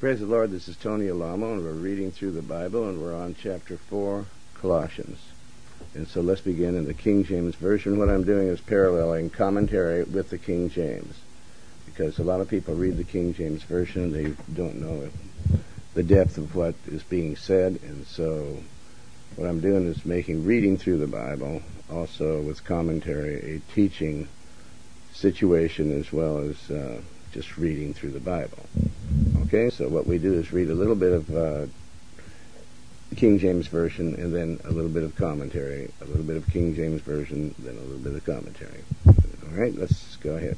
Praise the Lord, this is Tony Alamo, and we're reading through the Bible, and we're on chapter 4, Colossians. And so let's begin in the King James Version. What I'm doing is paralleling commentary with the King James, because a lot of people read the King James Version, they don't know the depth of what is being said, and so what I'm doing is reading through the Bible, also with commentary, a teaching situation as well as just reading through the Bible. Okay, so what we do is read a little bit of the King James Version, and then a little bit of commentary, a little bit of King James Version, then a little bit of commentary. All right, let's go ahead.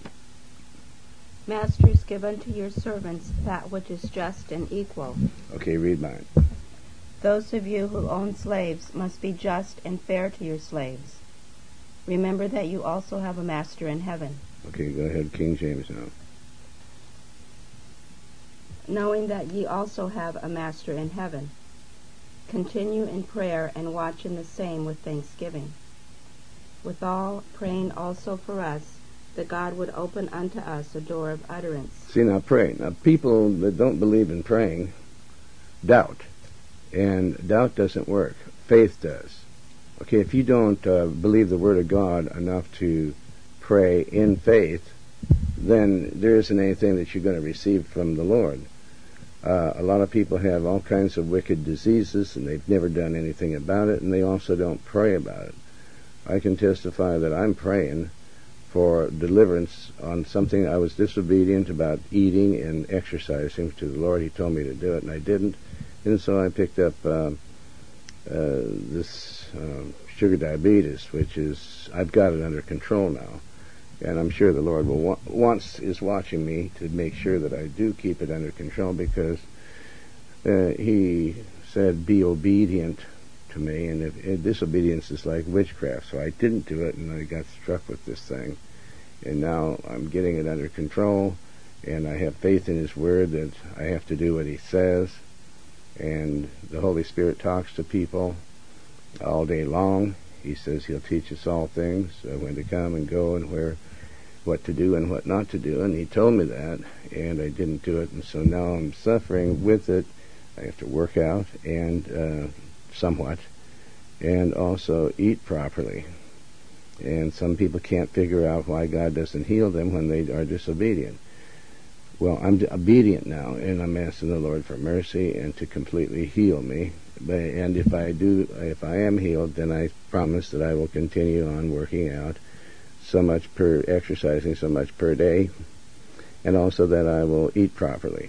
Masters, give unto your servants that which is just and equal. Okay, read mine. Those of you who own slaves must be just and fair to your slaves. Remember that you also have a master in heaven. Okay, go ahead, King James now. Knowing that ye also have a master in heaven, continue in prayer and watch in the same with thanksgiving. Withal, praying also for us, that God would open unto us a door of utterance. See, now pray. Now, people that don't believe in praying doubt, and doubt doesn't work. Faith does. Okay, if you don't believe the Word of God enough to pray in faith, then there isn't anything that you're going to receive from the Lord. A lot of people have all kinds of wicked diseases, and they've never done anything about it, and they also don't pray about it. I can testify that I'm praying for deliverance on something I was disobedient about, eating and exercising to the Lord. He told me to do it, and I didn't. And so I picked up this sugar diabetes, which is, I've got it under control now. And I'm sure the Lord is watching me to make sure that I do keep it under control, because He said, be obedient to me, and if disobedience is like witchcraft. So I didn't do it, and I got struck with this thing. And now I'm getting it under control, and I have faith in His Word that I have to do what He says. And the Holy Spirit talks to people all day long. He says He'll teach us all things, when to come and go, and what to do and what not to do. And He told me that, and I didn't do it. And so now I'm suffering with it. I have to work out and somewhat, and also eat properly. And some people can't figure out why God doesn't heal them when they are disobedient. Well, I'm obedient now, and I'm asking the Lord for mercy and to completely heal me. And if I am healed, then I promise that I will continue on working out exercising so much per day, and also that I will eat properly.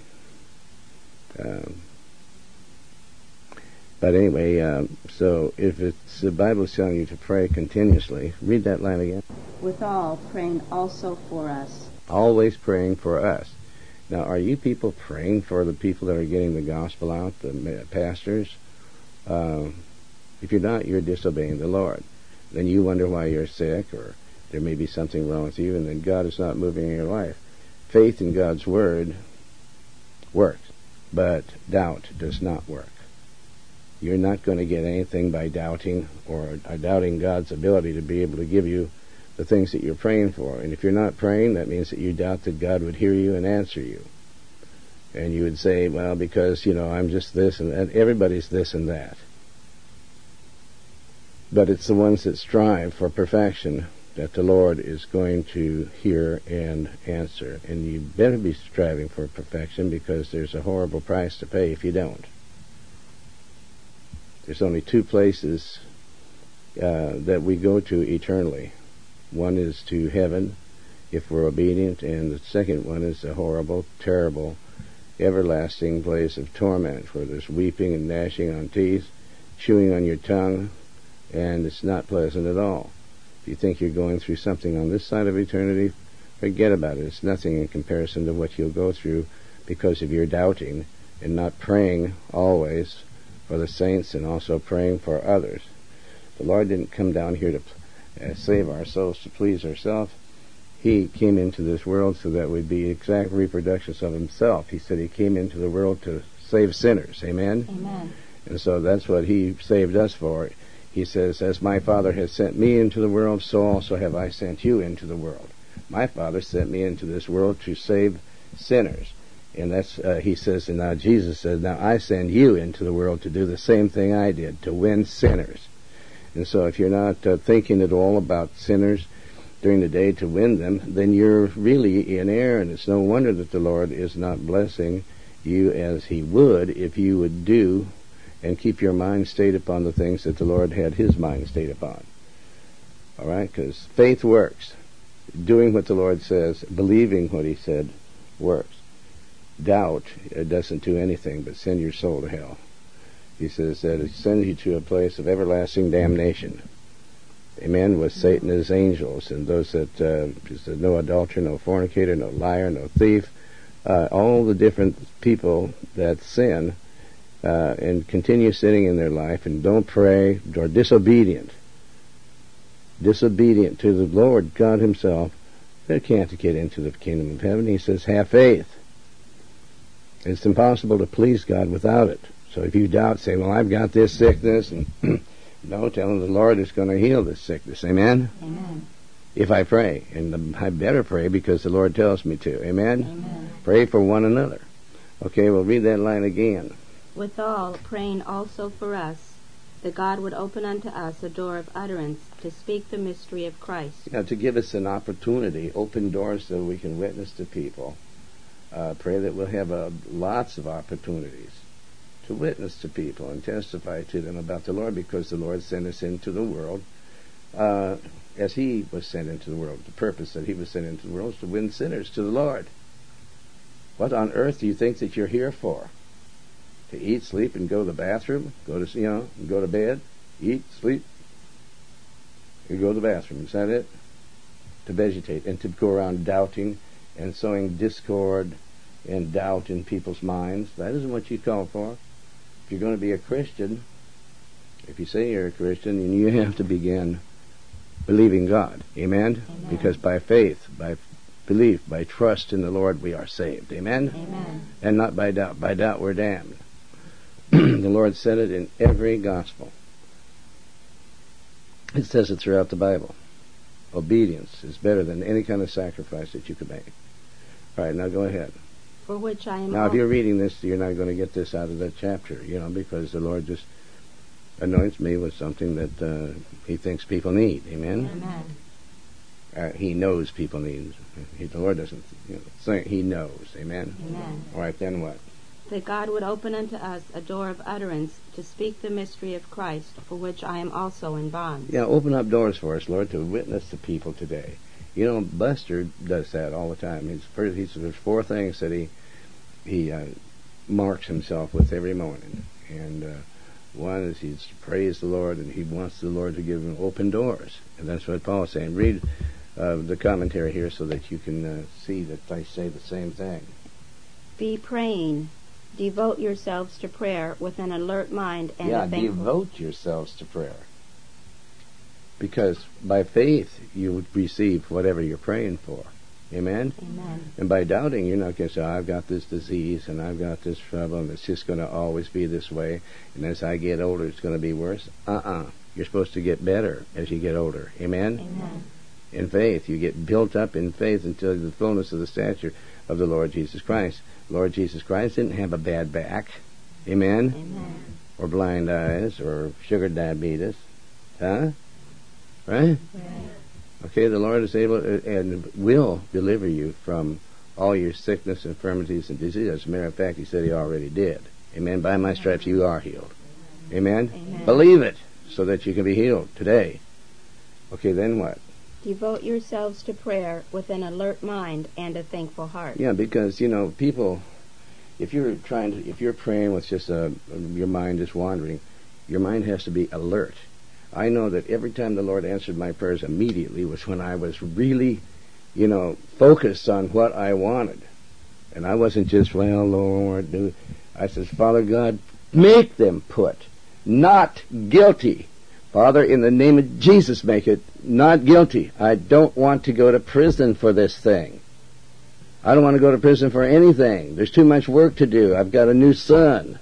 But anyway, so if the Bible is telling you to pray continuously, read that line again. Withal, praying also for us. Always praying for us. Now, are you people praying for the people that are getting the gospel out, the pastors? If you're not, you're disobeying the Lord. Then you wonder why you're sick, or there may be something wrong with you, and then God is not moving in your life. Faith in God's Word works, but doubt does not work. You're not going to get anything by doubting or doubting God's ability to be able to give you the things that you're praying for. And if you're not praying, that means that you doubt that God would hear you and answer you. And you would say, well, because, I'm just this and that. Everybody's this and that. But it's the ones that strive for perfection that the Lord is going to hear and answer. And you better be striving for perfection, because there's a horrible price to pay if you don't. There's only two places that we go to eternally. One is to heaven, if we're obedient, and the second one is a horrible, terrible, everlasting place of torment, where there's weeping and gnashing on teeth, chewing on your tongue, and it's not pleasant at all. If you think you're going through something on this side of eternity, forget about it. It's nothing in comparison to what you'll go through because of your doubting and not praying always for the saints and also praying for others. The Lord didn't come down here to save our souls to please ourselves. He came into this world so that we'd be exact reproductions of Himself. He said He came into the world to save sinners. Amen? Amen. And so that's what He saved us for. He says, as my Father has sent me into the world, so also have I sent you into the world. My Father sent me into this world to save sinners. And that's, he says, and now Jesus says, now I send you into the world to do the same thing I did, to win sinners. And so if you're not thinking at all about sinners during the day to win them, then you're really in error, and it's no wonder that the Lord is not blessing you as he would if you would do and keep your mind stayed upon the things that the Lord had his mind stayed upon. All right? Because faith works. Doing what the Lord says, believing what he said, works. Doubt, it doesn't do anything but send your soul to hell. He says that it sends you to a place of everlasting damnation. Amen, with Satan and his angels, and those that, no adulterer, no fornicator, no liar, no thief, all the different people that sin and continue sinning in their life and don't pray, or disobedient to the Lord God himself, they can't get into the kingdom of heaven. He says, have faith. It's impossible to please God without it. So if you doubt, say, well, I've got this sickness, and no, tell him the Lord is going to heal this sickness. Amen? Amen. If I pray, and I better pray because the Lord tells me to. Amen? Amen. Pray for one another. Okay, we'll read that line again. Withal, praying also for us, that God would open unto us a door of utterance to speak the mystery of Christ. To give us an opportunity, open doors so we can witness to people. Pray that we'll have lots of opportunities to witness to people and testify to them about the Lord, because the Lord sent us into the world as he was sent into the world. The purpose that he was sent into the world is to win sinners to the Lord. What on earth do you think that you're here for? To eat, sleep, and go to the bathroom? Go to bed, eat, sleep, and go to the bathroom. Is that it? To vegetate and to go around doubting and sowing discord and doubt in people's minds. That isn't what you call for. If you're going to be a Christian, if you say you're a Christian, then you have to begin believing God. Amen? Amen. Because by faith, by belief, by trust in the Lord, we are saved. Amen? Amen. And not by doubt. By doubt, we're damned. The Lord said it in every gospel. It says it throughout the Bible. Obedience is better than any kind of sacrifice that you could make. All right, now go ahead. For which I am. Now, if you're reading this, you're not going to get this out of that chapter, because the Lord just anoints me with something that he thinks people need. Amen? Amen. He knows people need. The Lord doesn't, he knows. Amen? Amen. All right, then what? That God would open unto us a door of utterance to speak the mystery of Christ, for which I am also in bonds. Yeah, open up doors for us, Lord, to witness to people today. Buster does that all the time. There's 4 things that he marks himself with every morning. And one is he prays the Lord, and he wants the Lord to give him open doors. And that's what Paul's saying. Read the commentary here so that you can see that I say the same thing. Be praying. Devote yourselves to prayer with an alert mind and a thankful. Devote yourselves to prayer. Because by faith you would receive whatever you're praying for. Amen? Amen. And by doubting, you're not going to say, I've got this disease and I've got this problem. It's just going to always be this way. And as I get older, it's going to be worse. You're supposed to get better as you get older. Amen? Amen. In faith. You get built up in faith until the fullness of the stature of the Lord Jesus Christ. Lord Jesus Christ didn't have a bad back. Amen? Amen. Or blind eyes or sugar diabetes. Huh? Right? Okay, the Lord is able and will deliver you from all your sickness, infirmities, and disease. As a matter of fact, he said he already did. Amen? By my stripes you are healed. Amen? Amen. Believe it so that you can be healed today. Okay, then what? Devote yourselves to prayer with an alert mind and a thankful heart. Yeah, because, people, if you're praying with just your mind is wandering, your mind has to be alert. I know that every time the Lord answered my prayers immediately was when I was really, focused on what I wanted. And I wasn't just, well, Lord, do. I says, Father God, make them put not guilty. Father, in the name of Jesus, make it not guilty. I don't want to go to prison for this thing. I don't want to go to prison for anything. There's too much work to do. I've got a new son.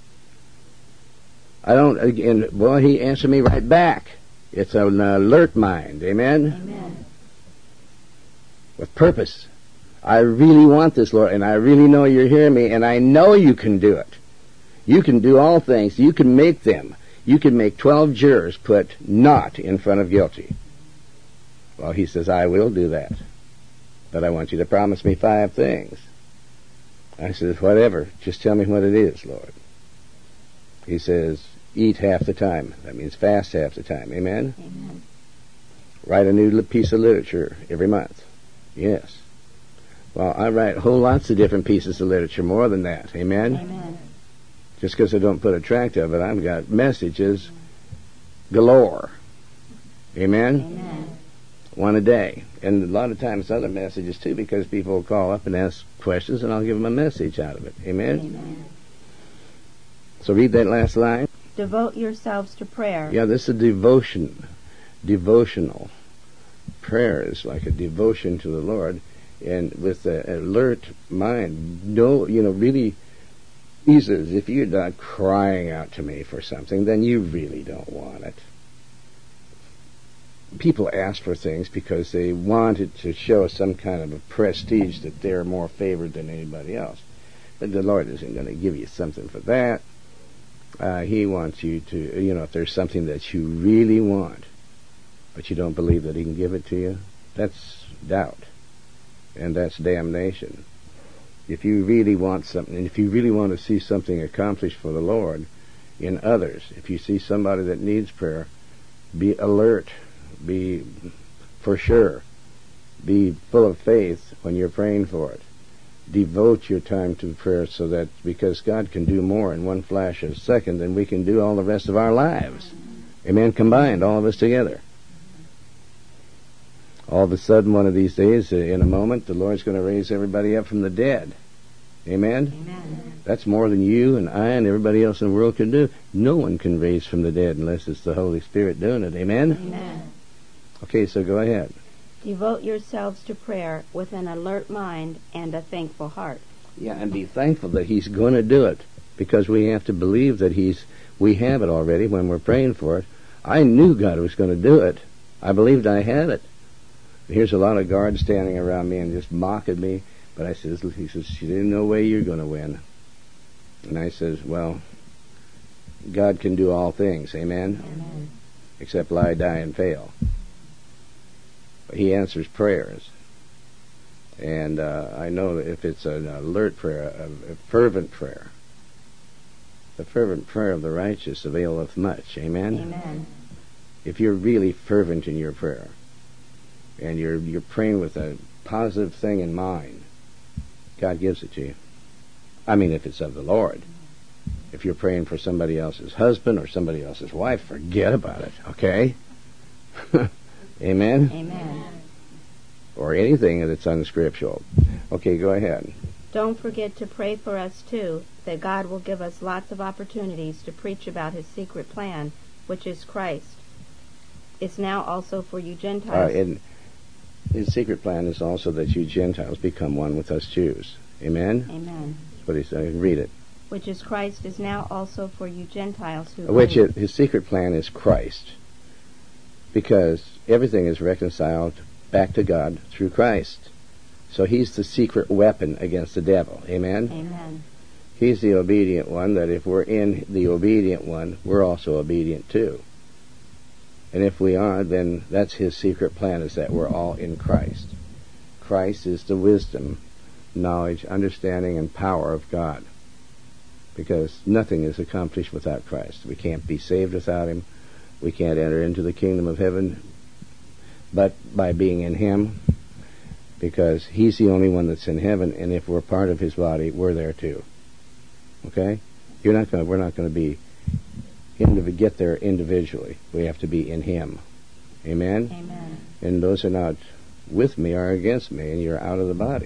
He answered me right back. It's an alert mind. Amen? Amen. With purpose. I really want this, Lord, and I really know you're hearing me, and I know you can do it. You can do all things. You can make them. You can make 12 jurors put not in front of guilty. Well, he says, I will do that. But I want you to promise me 5 things. I says, whatever. Just tell me what it is, Lord. He says, eat half the time. That means fast half the time. Amen? Amen. Write a new piece of literature every month. Yes. Well, I write whole lots of different pieces of literature, more than that. Amen? Amen. Just because I don't put a tract of it, I've got messages galore. Amen? Amen. One a day. And a lot of times other messages too, because people will call up and ask questions, and I'll give them a message out of it. Amen? Amen. So read that last line. Devote yourselves to prayer. Yeah, this is devotion. Devotional. Prayer is like a devotion to the Lord, and with an alert mind. No, really, he says, if you're not crying out to me for something, then you really don't want it. People ask for things because they want it to show some kind of a prestige that they're more favored than anybody else. But the Lord isn't going to give you something for that. He wants you to, if there's something that you really want, but you don't believe that he can give it to you, that's doubt. And that's damnation. If you really want something, and if you really want to see something accomplished for the Lord in others, if you see somebody that needs prayer, be alert, be for sure, be full of faith when you're praying for it. Devote your time to prayer, so that, because God can do more in one flash of a second than we can do all the rest of our lives. Amen? Combined, all of us together. All of a sudden, one of these days, in a moment, the Lord's going to raise everybody up from the dead. Amen? Amen. That's more than you and I and everybody else in the world can do. No one can raise from the dead unless it's the Holy Spirit doing it. Amen? Amen. Okay, so go ahead. Devote yourselves to prayer with an alert mind and a thankful heart. Yeah, and be thankful that he's going to do it, because we have to believe that we have it already when we're praying for it. I knew God was going to do it. I believed I had it. Here's a lot of guards standing around me and just mocking me. But he says, there's no way you're going to win. And I says, well, God can do all things. Amen? Amen. Except lie, die, and fail. But he answers prayers. And I know that if it's an alert prayer, a fervent prayer, the fervent prayer of the righteous availeth much. Amen? Amen. If you're really fervent in your prayer, and you're praying with a positive thing in mind, God gives it to you. I mean, if it's of the Lord. If you're praying for somebody else's husband or somebody else's wife, forget about it, okay? Amen? Amen. Or anything that's unscriptural. Okay, go ahead. Don't forget to pray for us, too, that God will give us lots of opportunities to preach about his secret plan, which is Christ. It's now also for you Gentiles. And his secret plan is also that you Gentiles become one with us Jews. Amen? Amen. That's what he said. Read it. Which is Christ is now also for you Gentiles who believe. His secret plan is Christ. Because everything is reconciled back to God through Christ. So he's the secret weapon against the devil. Amen? Amen. He's the obedient one, that if we're in the obedient one, we're also obedient too. And if we are, then that's his secret plan, is that we're all in Christ. Christ is the wisdom, knowledge, understanding, and power of God. Because nothing is accomplished without Christ. We can't be saved without him. We can't enter into the kingdom of heaven but by being in him, because he's the only one that's in heaven, and if we're part of his body, we're there too. Okay? We're not going to be get there individually. We have to be in him. Amen? Amen. And those who are not with me are against me, and you're out of the body.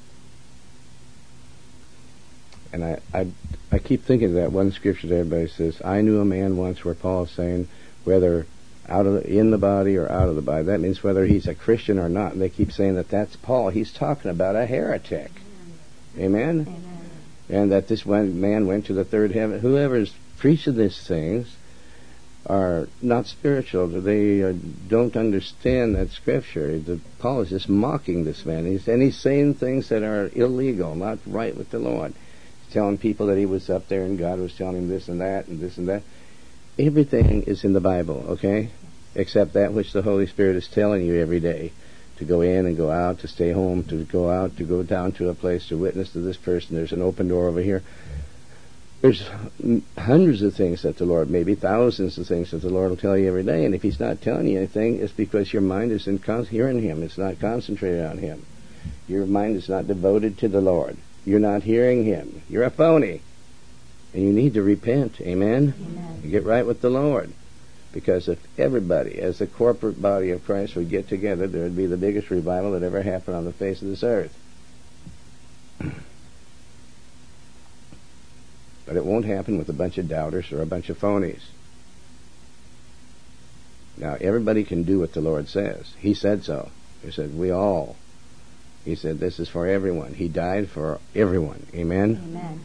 And I keep thinking of that one scripture that everybody says, I knew a man once, where Paul is saying, whether in the body or out of the body. That means whether he's a Christian or not. And they keep saying that that's Paul. He's talking about a heretic. Amen? Amen. And that this man went to the third heaven. Whoever's preaching these things are not spiritual. They don't understand that Scripture. Paul is just mocking this man. He's saying things that are illegal, not right with the Lord. He's telling people that he was up there and God was telling him this and that and this and that. Everything is in the Bible, okay? Except that which the Holy Spirit is telling you every day. To go in and go out, to stay home, to go out, to go down to a place to witness to this person. There's an open door over here. There's hundreds of things that the Lord, maybe thousands of things that the Lord will tell you every day. And if He's not telling you anything, it's because your mind isn't hearing Him. It's not concentrated on Him. Your mind is not devoted to the Lord. You're not hearing Him. You're a phony. And you need to repent. Amen? Amen. You get right with the Lord. Because if everybody, as the corporate body of Christ, would get together, there would be the biggest revival that ever happened on the face of this earth. But it won't happen with a bunch of doubters or a bunch of phonies. Now, everybody can do what the Lord says. He said so. He said, we all. He said, this is for everyone. He died for everyone. Amen? Amen.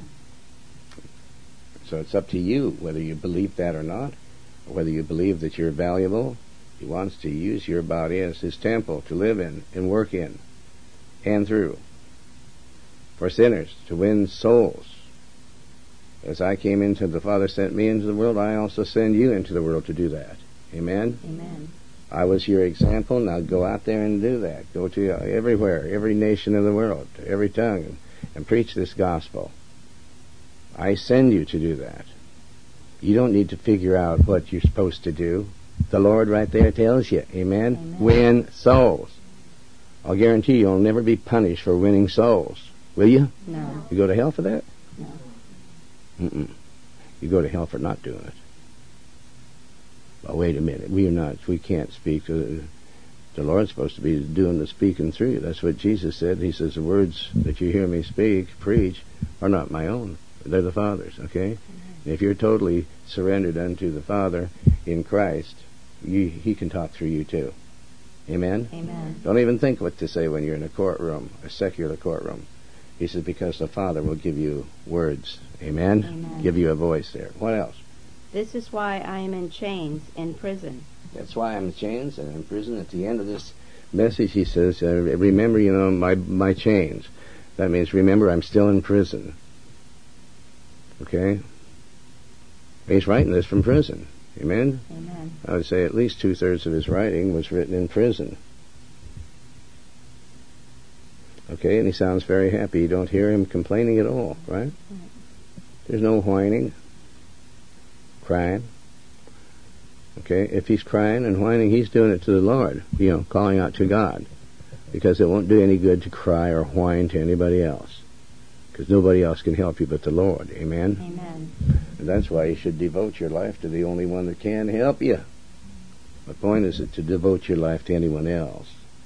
So it's up to you whether you believe that or not, or whether you believe that you're valuable. He wants to use your body as His temple to live in and work in and through for sinners, to win souls. As I came into, the Father sent me into the world, I also send you into the world to do that. Amen? Amen. I was your example. Now go out there and do that. Go to everywhere, every nation of the world, to every tongue, and preach this gospel. I send you to do that. You don't need to figure out what you're supposed to do. The Lord right there tells you. Amen? Amen. Win souls. I'll guarantee you'll never be punished for winning souls. Will you? No. You go to hell for that? No. Mm-mm. You go to hell for not doing it. Well, wait a minute. We can't speak. The Lord's supposed to be doing the speaking through you. That's what Jesus said. He says, the words that you hear me preach, are not my own. They're the Father's, okay? And if you're totally surrendered unto the Father in Christ, He can talk through you too. Amen? Amen. Don't even think what to say when you're in a courtroom, a secular courtroom. He says, because the Father will give you words. Amen? Amen. Give you a voice there. What else? This is why I am in chains, in prison. That's why I'm in chains and in prison. At the end of this message, he says, remember, my chains. That means, remember, I'm still in prison. Okay? He's writing this from prison. Amen? Amen. I would say at least 2/3 of his writing was written in prison. Okay, and he sounds very happy. You don't hear him complaining at all, right? There's no whining, crying. Okay, if he's crying and whining, he's doing it to the Lord, calling out to God. Because it won't do any good to cry or whine to anybody else. Because nobody else can help you but the Lord. Amen? Amen. And that's why you should devote your life to the only one that can help you. The point is to devote your life to anyone else.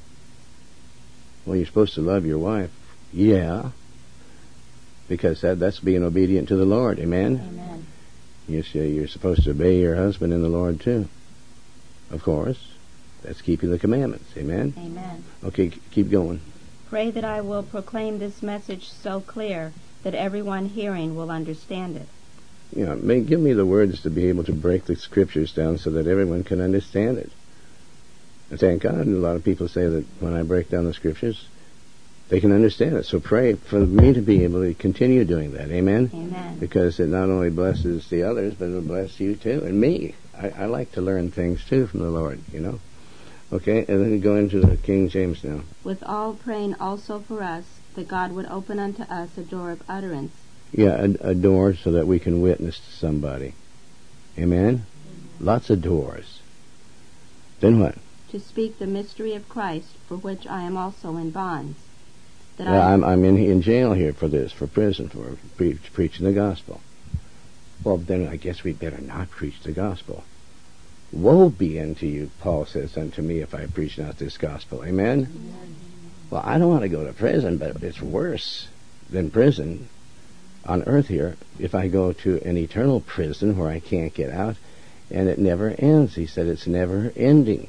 Well, you're supposed to love your wife. Yeah. Because that's being obedient to the Lord. Amen? Amen. You're supposed to obey your husband in the Lord too. Of course. That's keeping the commandments. Amen? Amen. Okay, keep going. Pray that I will proclaim this message so clear that everyone hearing will understand it. Give me the words to be able to break the Scriptures down so that everyone can understand it. And thank God, a lot of people say that when I break down the Scriptures, they can understand it. So pray for me to be able to continue doing that. Amen? Amen. Because it not only blesses the others, but it'll bless you too, and me. I like to learn things too from the Lord, Okay, and then we go into the King James now. With all praying also for us, that God would open unto us a door of utterance. Yeah, a door so that we can witness to somebody. Amen? Lots of doors. Then what? To speak the mystery of Christ, for which I am also in bonds. I'm in jail here for this, for prison, for preaching the gospel. Well, then I guess we better not preach the gospel. Woe be unto you, Paul says unto me, if I preach not this gospel. Amen? Amen. Well, I don't want to go to prison, but it's worse than prison on earth here if I go to an eternal prison where I can't get out, and it never ends. He said it's never ending.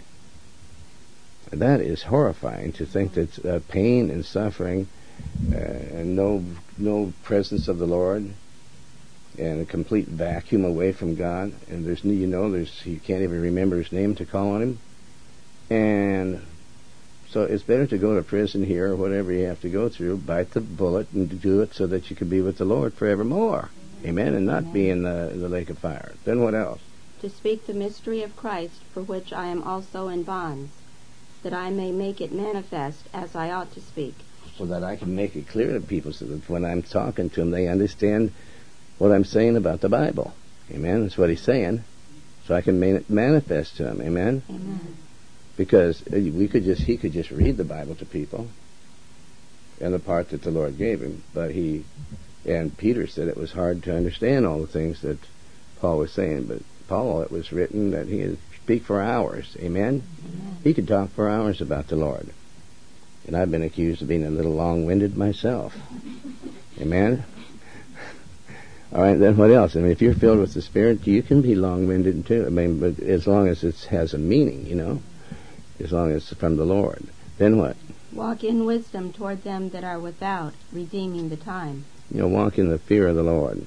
That is horrifying to think that pain and suffering and no presence of the Lord and a complete vacuum away from God, and you can't even remember his name to call on him. And so it's better to go to prison here or whatever you have to go through, bite the bullet and do it so that you can be with the Lord forevermore. Amen. And not be in the lake of fire. Then what else? To speak the mystery of Christ, for which I am also in bonds, that I may make it manifest as I ought to speak. So that I can make it clear to people so that when I'm talking to them, they understand what I'm saying about the Bible. Amen. That's what he's saying. So I can make it manifest to them. Amen. Amen. Because he could just read the Bible to people, and the part that the Lord gave him. And Peter said it was hard to understand all the things that Paul was saying. But Paul, it was written that he could speak for hours. Amen? Amen. He could talk for hours about the Lord. And I've been accused of being a little long-winded myself. Amen? All right, then what else? I mean, if you're filled with the Spirit, you can be long-winded too. I mean, but as long as it has a meaning, as long as it's from the Lord. Then what? Walk in wisdom toward them that are without, redeeming the time. Walk in the fear of the Lord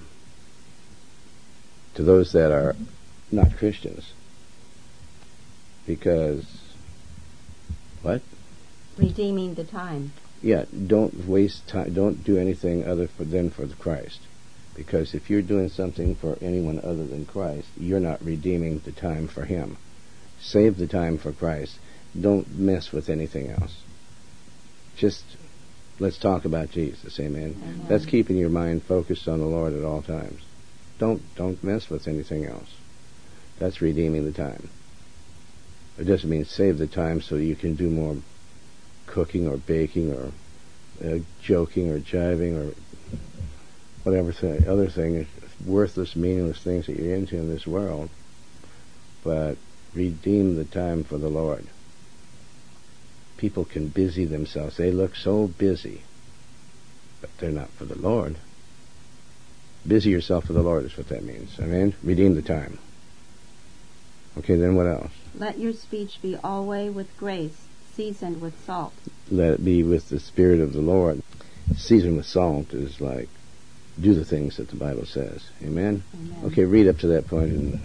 to those that are not Christians. Because, what? Redeeming the time. Yeah, don't waste time. Don't do anything other than for Christ. Because if you're doing something for anyone other than Christ, you're not redeeming the time for Him. Save the time for Christ. Don't mess with anything else. Just let's talk about Jesus. Amen. Amen. That's keeping your mind focused on the Lord at all times. Don't mess with anything else. That's redeeming the time. It doesn't mean save the time so you can do more cooking or baking or joking or jiving or whatever other thing, worthless, meaningless things that you're into in this world. But redeem the time for the Lord. People can busy themselves. They look so busy, but they're not for the Lord. Busy yourself for the Lord is what that means. Amen? Redeem the time. Okay, then what else? Let your speech be always with grace, seasoned with salt. Let it be with the Spirit of the Lord. Seasoned with salt is like, do the things that the Bible says. Amen? Amen. Okay, read up to that point in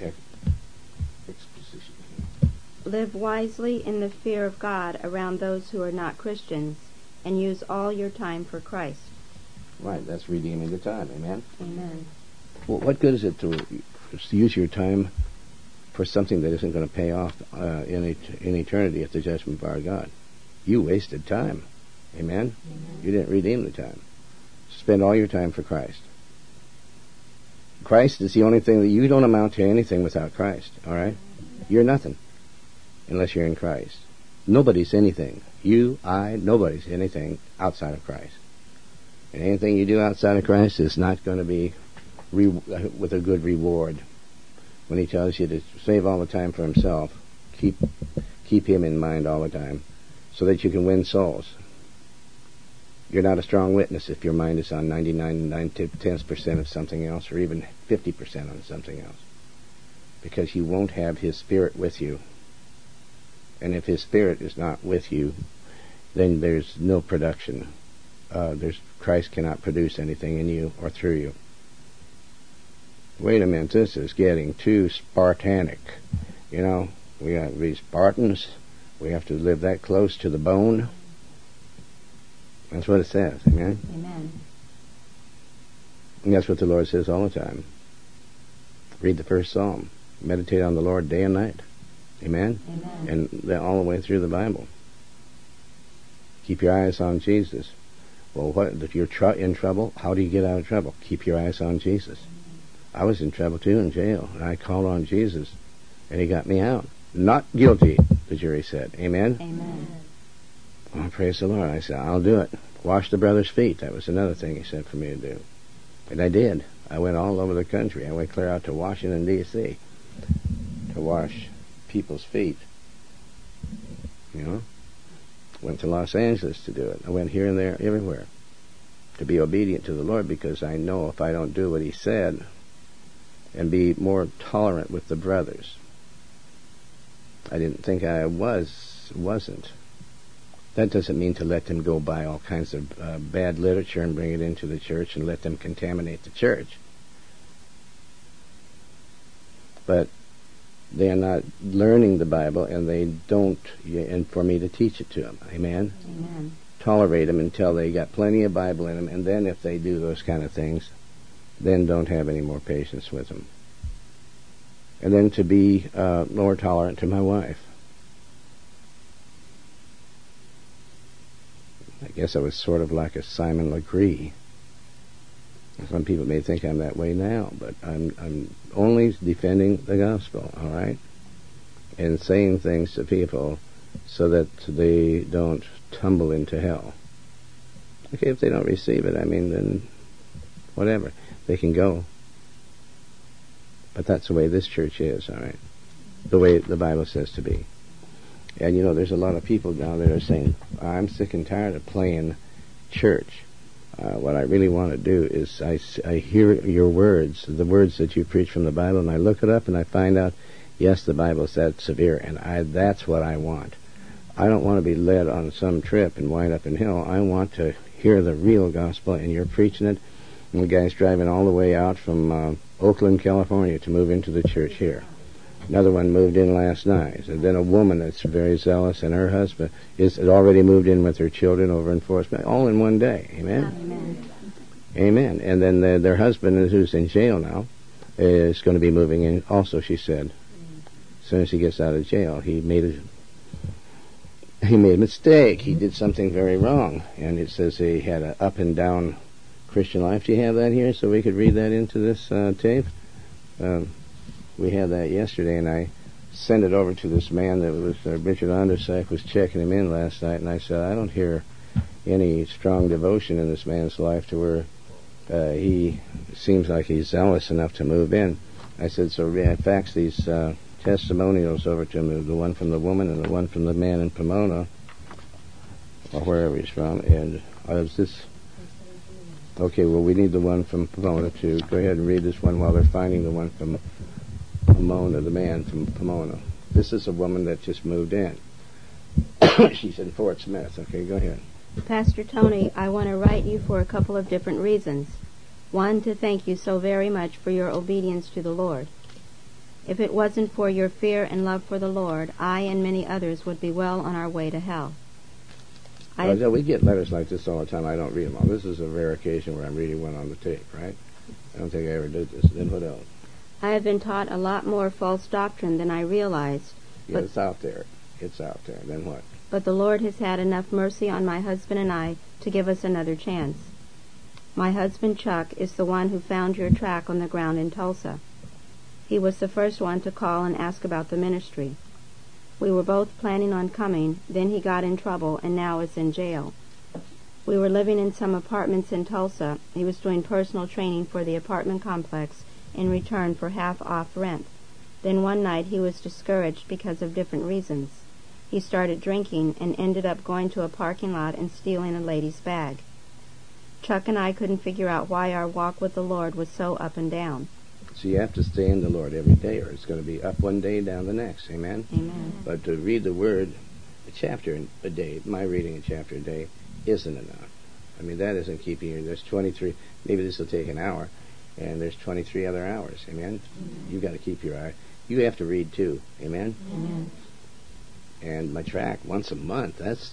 exposition. Live wisely in the fear of God around those who are not Christians, and use all your time for Christ. Right, that's redeeming the time. Amen? Amen. Well, what good is it to use your time for something that isn't going to pay off in eternity at the judgment of our God? You wasted time. Amen? Amen. You didn't redeem the time. Spend all your time for Christ. Christ is the only thing that you don't amount to anything without Christ. All right? You're nothing unless you're in Christ. Nobody's anything. You, I, nobody's anything outside of Christ. And anything you do outside of Christ is not going to be with a good reward. When He tells you to save all the time for Himself, keep Him in mind all the time so that you can win souls. You're not a strong witness if your mind is on 99.9% of something else, or even 50% on something else, because you won't have His Spirit with you. And if His Spirit is not with you, then there's no production. Christ cannot produce anything in you or through you. Wait a minute, this is getting too Spartanic. We got to be Spartans. We have to live that close to the bone. That's what it says. Amen? Amen. And that's what the Lord says all the time. Read the first Psalm. Meditate on the Lord day and night. Amen? Amen. And then all the way through the Bible. Keep your eyes on Jesus. Well, what if you're in trouble? How do you get out of trouble? Keep your eyes on Jesus. I was in trouble too, in jail, and I called on Jesus, and He got me out. Not guilty, the jury said. Amen? Amen. Well, praise the Lord. I said, I'll do it. Wash the brother's feet. That was another thing He said for me to do. And I did. I went all over the country. I went clear out to Washington, D.C. to wash people's feet. Went to Los Angeles to do it. I went here and there, everywhere, to be obedient to the Lord, because I know if I don't do what He said and be more tolerant with the brothers. I didn't think I wasn't. That doesn't mean to let them go buy all kinds of bad literature and bring it into the church and let them contaminate the church. but they are not learning the Bible, and they don't, and for me to teach it to them. Amen? Amen. Tolerate them until they got plenty of Bible in them, and then if they do those kind of things, then don't have any more patience with them. And then to be more tolerant to my wife. I guess I was sort of like a Simon Legree. Some people may think I'm that way now, but I'm only defending the gospel, all right? And saying things to people so that they don't tumble into hell. Okay, if they don't receive it, I mean, then whatever. They can go. But that's the way this church is, all right? The way the Bible says to be. And, you know, there's a lot of people now that are saying, I'm sick and tired of playing church. What I really want to do is I hear your words, the words that you preach from the Bible, and I look it up and I find out, yes, the Bible's that severe, and that's what I want. I don't want to be led on some trip and wind up in hell. I want to hear the real gospel, and you're preaching it. And the guy's driving all the way out from Oakland, California to move into the church here. Another one moved in last night. And then a woman that's very zealous, and her husband had already moved in with her children over in Forest Bay, all in one day. Amen? Amen. Amen. And then their husband, who's in jail now, is going to be moving in also, she said. As soon as he gets out of jail, he made a mistake. He did something very wrong. And it says he had an up and down Christian life. Do you have that here so we could read that into this tape? We had that yesterday, and I sent it over to this man that was Richard Ondersack was checking him in last night, and I said, I don't hear any strong devotion in this man's life to where he seems like he's zealous enough to move in. I said, so I faxed these testimonials over to him, the one from the woman and the one from the man in Pomona, or wherever he's from, and okay, well, we need the one from Pomona too. Go ahead and read this one while they're finding the one from Pomona, the man from Pomona. This is a woman that just moved in. She's in Fort Smith. Okay, go ahead. Pastor Tony, I want to write you for a couple of different reasons. One, to thank you so very much for your obedience to the Lord. If it wasn't for your fear and love for the Lord, I and many others would be well on our way to hell. We get letters like this all the time. I don't read them all. This is a rare occasion where I'm reading one on the tape, right? I don't think I ever did this. Then what else? I have been taught a lot more false doctrine than I realized. Yeah, it's out there. It's out there. Then what? But the Lord has had enough mercy on my husband and I to give us another chance. My husband, Chuck, is the one who found your track on the ground in Tulsa. He was the first one to call and ask about the ministry. We were both planning on coming, then he got in trouble and now is in jail. We were living in some apartments in Tulsa. He was doing personal training for the apartment complex in return for half-off rent. Then one night he was discouraged because of different reasons. He started drinking and ended up going to a parking lot and stealing a lady's bag. Chuck and I couldn't figure out why our walk with the Lord was so up and down. So you have to stay in the Lord every day, or it's going to be up one day, down the next. Amen? Amen. But to read the Word a chapter a day, my reading a chapter a day, isn't enough. I mean, that isn't keeping you. There's 23, maybe this will take an hour, and there's 23 other hours. Amen? You've got to keep your eye. You have to read, too. Amen? Amen. And my track, once a month, that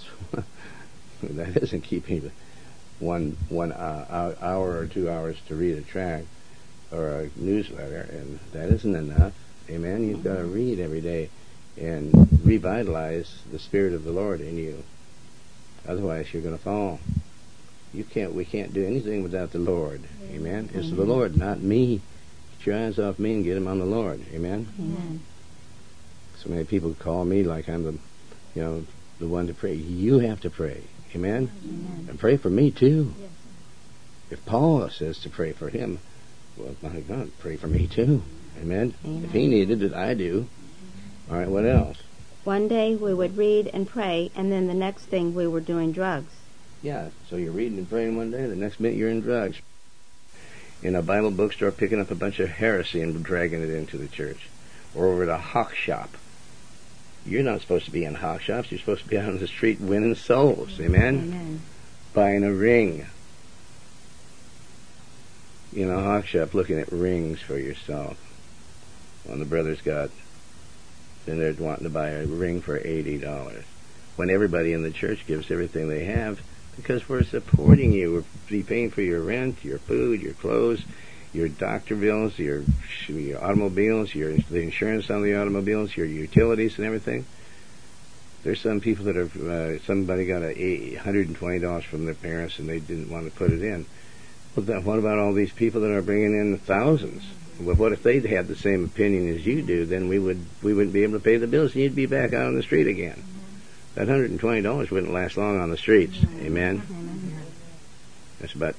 isn't keeping one hour or 2 hours to read a track or a newsletter, and that isn't enough. Amen? You've got to read every day and revitalize the Spirit of the Lord in you. Otherwise, you're going to fall. We can't do anything without the Lord. Amen? It's the Lord, not me. Get your eyes off me and get them on the Lord. Amen? Amen. So many people call me like I'm the one to pray. You have to pray. Amen? Amen. And pray for me too. Yes. If Paul says to pray for him, well, my God, pray for me too. Amen? Amen. If he needed it, I do. All right, what else? One day we would read and pray, and then the next thing we were doing drugs. Yeah, so you're reading and praying one day, the next minute you're in drugs. In a Bible bookstore picking up a bunch of heresy and dragging it into the church. Or over at a hawk shop. You're not supposed to be in hawk shops. You're supposed to be out on the street winning souls. Amen? Amen. Buying a ring. In a hawk shop looking at rings for yourself. One of the brothers got, then they're wanting to buy a ring for $80. When everybody in the church gives everything they have, because we're supporting you. We're paying for your rent, your food, your clothes, your doctor bills, your automobiles, the insurance on the automobiles, your utilities and everything. There's some people that have, somebody got $120 from their parents and they didn't want to put it in. Well, what about all these people that are bringing in thousands? Well, what if they'd had the same opinion as you do? Then we wouldn't be able to pay the bills, and you'd be back out on the street again. That $120 wouldn't last long on the streets. Amen? That's about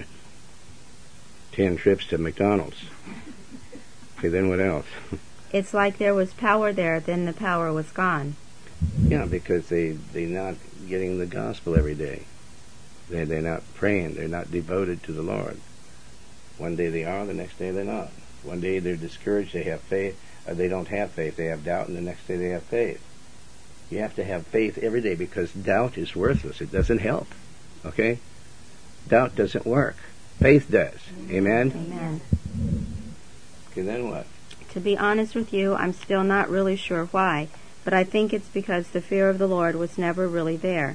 10 trips to McDonald's. Okay, then what else? It's like there was power there, then the power was gone. Yeah, because they're not getting the gospel every day. They're not praying. They're not devoted to the Lord. One day they are, the next day they're not. One day they're discouraged, they have faith, or they don't have faith, they have doubt, and the next day they have faith. You have to have faith every day because doubt is worthless. It doesn't help. Okay? Doubt doesn't work. Faith does. Amen? Amen. Okay, then what? To be honest with you, I'm still not really sure why, but I think it's because the fear of the Lord was never really there.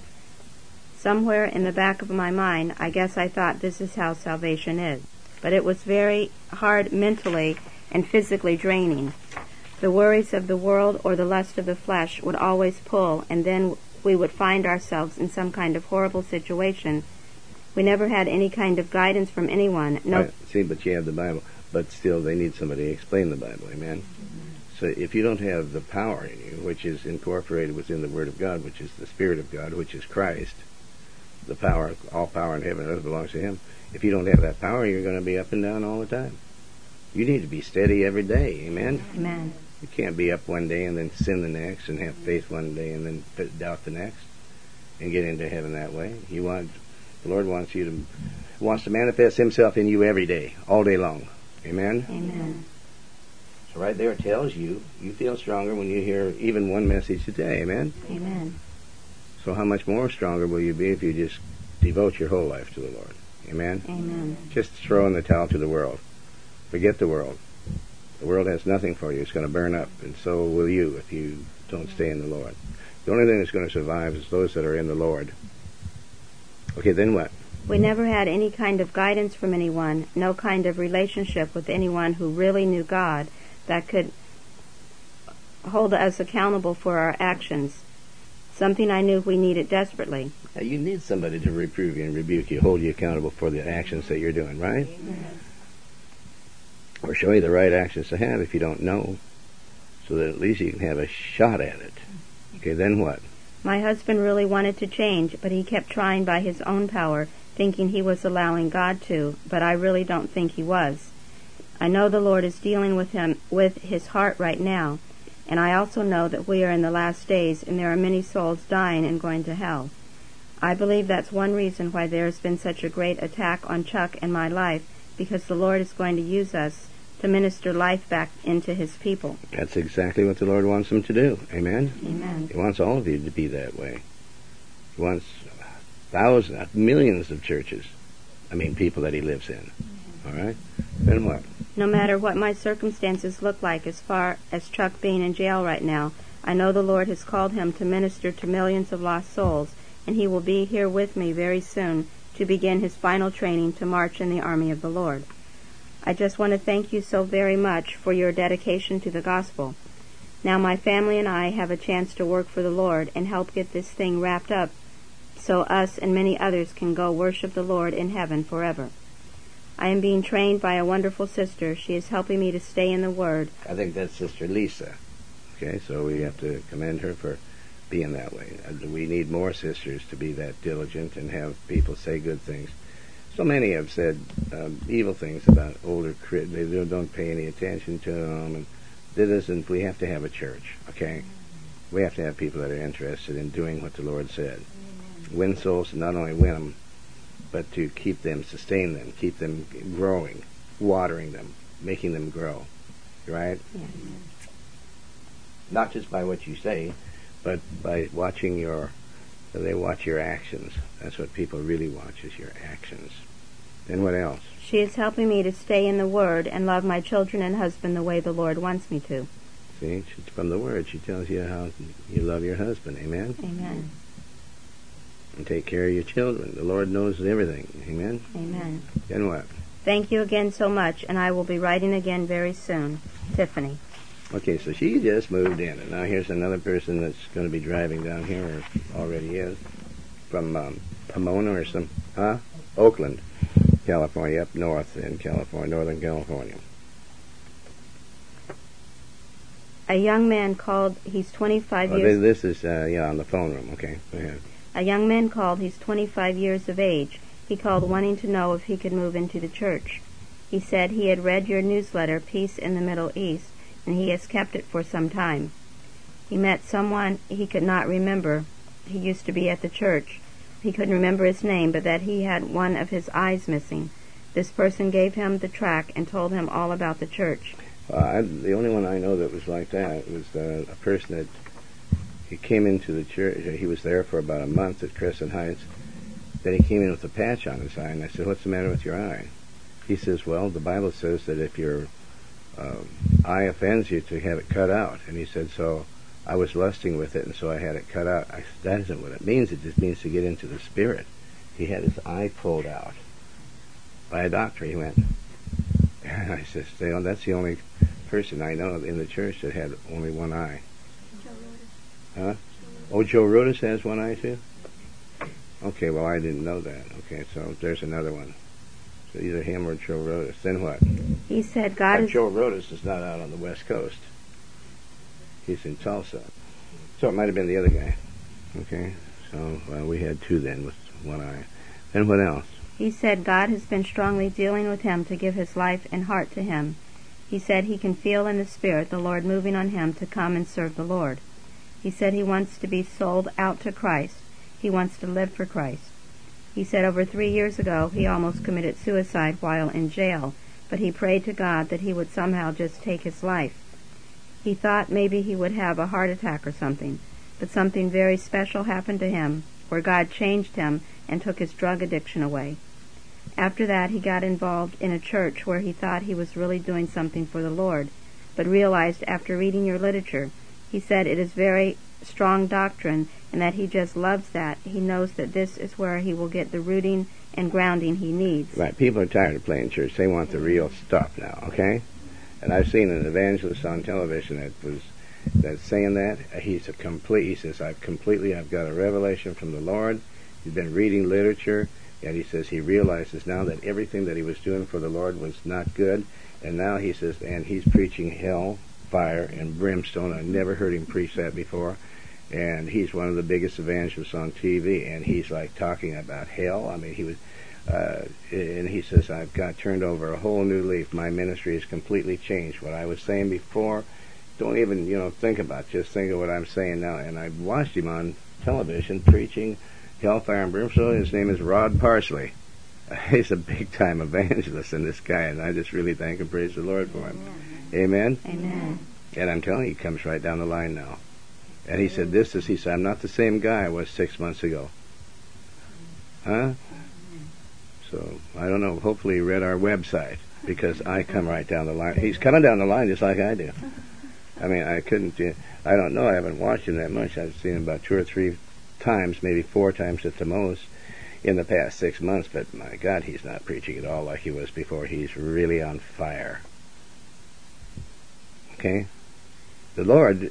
Somewhere in the back of my mind, I guess I thought this is how salvation is. But it was very hard mentally and physically draining. The worries of the world or the lust of the flesh would always pull, and then we would find ourselves in some kind of horrible situation. We never had any kind of guidance from anyone. No. Right. See, but you have the Bible. But still, they need somebody to explain the Bible. Amen? So if you don't have the power in you, which is incorporated within the Word of God, which is the Spirit of God, which is Christ, the power, all power in heaven and earth belongs to Him. If you don't have that power, you're going to be up and down all the time. You need to be steady every day. Amen? Amen. You can't be up one day and then sin the next, and have faith one day and then doubt the next, and get into heaven that way. The Lord wants to manifest Himself in you every day, all day long. Amen? Amen. So right there it tells you feel stronger when you hear even one message a day. Amen? Amen. So how much more stronger will you be if you just devote your whole life to the Lord? Amen? Amen. Just throw in the towel to the world. Forget the world. The world has nothing for you. It's going to burn up, and so will you if you don't stay in the Lord. The only thing that's going to survive is those that are in the Lord. Okay, then what? We never had any kind of guidance from anyone, no kind of relationship with anyone who really knew God that could hold us accountable for our actions. Something I knew we needed desperately. Now, you need somebody to reprove you and rebuke you, hold you accountable for the actions that you're doing, right? Amen. Or show you the right actions to have if you don't know, so that at least you can have a shot at it. Okay, then what? My husband really wanted to change, but he kept trying by his own power, thinking he was allowing God to, but I really don't think he was. I know the Lord is dealing with him, with his heart right now, and I also know that we are in the last days and there are many souls dying and going to hell. I believe that's one reason why there has been such a great attack on Chuck and my life, because the Lord is going to use us to minister life back into His people. That's exactly what the Lord wants Him to do. Amen? Amen. He wants all of you to be that way. He wants thousands, millions of churches. People that He lives in. All right? Then what? No matter what my circumstances look like as far as Chuck being in jail right now, I know the Lord has called him to minister to millions of lost souls, and he will be here with me very soon to begin his final training to march in the army of the Lord. I just want to thank you so very much for your dedication to the gospel. Now my family and I have a chance to work for the Lord and help get this thing wrapped up so us and many others can go worship the Lord in heaven forever. I am being trained by a wonderful sister. She is helping me to stay in the Word. I think that's Sister Lisa. Okay, so we have to commend her for being that way. We need more sisters to be that diligent and have people say good things. So many have said evil things about older Christians. They don't pay any attention to them. And we have to have a church, okay? We have to have people that are interested in doing what the Lord said. Win souls, and not only win them, but to keep them, sustain them, keep them growing, watering them, making them grow. Right? Yes. Not just by what you say, but by they watch your actions. That's what people really watch, is your actions. And what else? She is helping me to stay in the Word and love my children and husband the way the Lord wants me to. See, from the Word, she tells you how you love your husband. Amen? Amen. And take care of your children. The Lord knows everything. Amen? Amen. Then what? Thank you again so much, and I will be writing again very soon. Tiffany. Okay, so she just moved in, and now here's another person that's going to be driving down here, or already is, from Pomona or Oakland, California, up north in California, Northern California. A young man called. He's 25 years. This is on the phone room. Okay, go ahead. A young man called. He's 25 years of age. He called wanting to know if he could move into the church. He said he had read your newsletter, Peace in the Middle East, and he has kept it for some time. He met someone he could not remember. He used to be at the church. He couldn't remember his name, but that he had one of his eyes missing. This person gave him the tract and told him all about the church. The only one I know that was like that was a person that he came into the church. He was there for about a month at Crescent Heights. Then he came in with a patch on his eye, and I said, "What's the matter with your eye?" He says, "Well, the Bible says that if your eye offends you, to have it cut out." And he said, "So I was lusting with it, and so I had it cut out." I said, "That isn't what it means. It just means to get into the spirit." He had his eye pulled out by a doctor. He went. And I said, "That's the only person I know in the church that had only one eye." Huh? Oh, Joe Rodas has one eye too? Okay, well, I didn't know that. Okay, so there's another one. So either him or Joe Rodas. Then what? He said God is... Joe Rodas is not out on the West Coast. He's in Tulsa. So it might have been the other guy. Okay, so we had two then with one eye. Then what else? He said God has been strongly dealing with him to give his life and heart to him. He said he can feel in the Spirit the Lord moving on him to come and serve the Lord. He said he wants to be sold out to Christ. He wants to live for Christ. He said over 3 years ago he almost committed suicide while in jail, but he prayed to God that he would somehow just take his life. He thought maybe he would have a heart attack or something, but something very special happened to him, where God changed him and took his drug addiction away. After that, he got involved in a church where he thought he was really doing something for the Lord, but realized after reading your literature, he said it is very strong doctrine and that he just loves that. He knows that this is where he will get the rooting and grounding he needs. Right, people are tired of playing church. They want the real stuff now, okay? And I've seen an evangelist on television that's saying that. He says, I've got a revelation from the Lord. He's been reading literature, and he says he realizes now that everything that he was doing for the Lord was not good. And now he says, and he's preaching hell, fire, and brimstone. I never heard him preach that before. And he's one of the biggest evangelists on TV, and he's like talking about hell. I mean, he was, and he says, I've got turned over a whole new leaf. My ministry has completely changed. What I was saying before, don't even, think about. Just think of what I'm saying now. And I watched him on television preaching hellfire and brimstone. His name is Rod Parsley. He's a big-time evangelist in this guy, and I just really thank and praise the Lord for him. Amen? Amen. And I'm telling you, he comes right down the line now. And he said, he said, I'm not the same guy I was 6 months ago. Huh? So, I don't know. Hopefully he read our website, because I come right down the line. He's coming down the line just like I do. I mean, I don't know. I haven't watched him that much. I've seen him about 2 or 3 times, maybe 4 times at the most, in the past 6 months. But my God, he's not preaching at all like he was before. He's really on fire. Okay? The Lord,